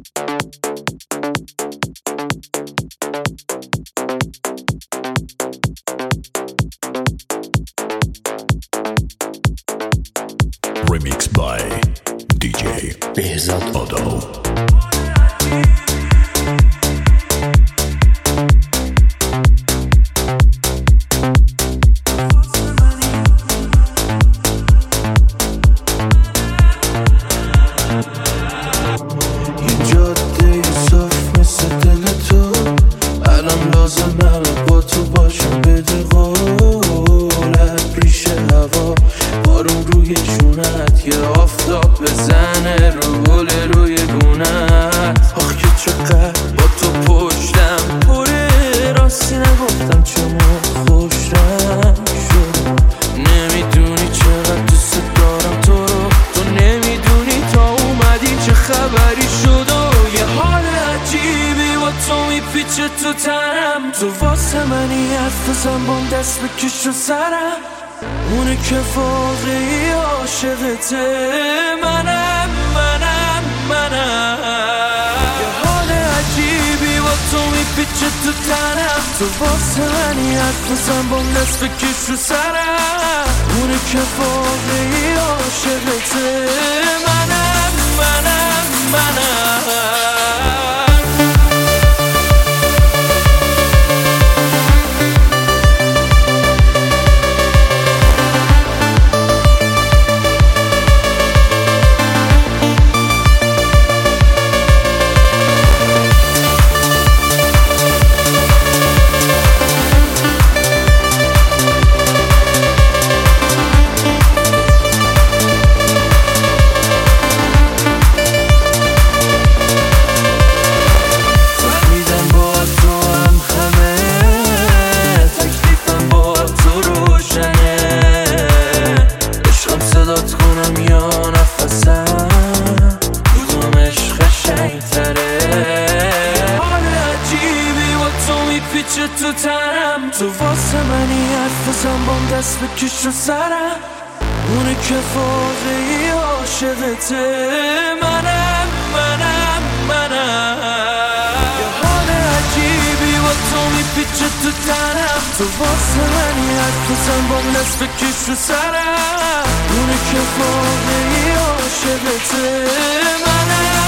Remix by DJ Behzad Ado. تو تنم تو واسه منی حرف بزن بام دست بکش رو سرم اونه که واقعی عاشقته منم یه حال عجیبی با تو میپیچه تو تنم تو واسه منی حرف بزن بام دست بکش رو سرم اونه که واقعی عاشقته منم تو تنم تو واسه منی حرف بزن بام دست بکش رو سرم اونه که واقعی عاشقته منم یه حال عجیبی با تو میپیچه تو تنم تو واسه منی حرف بزن بام دست بکش رو سرم اونه که واقعی عاشقته منم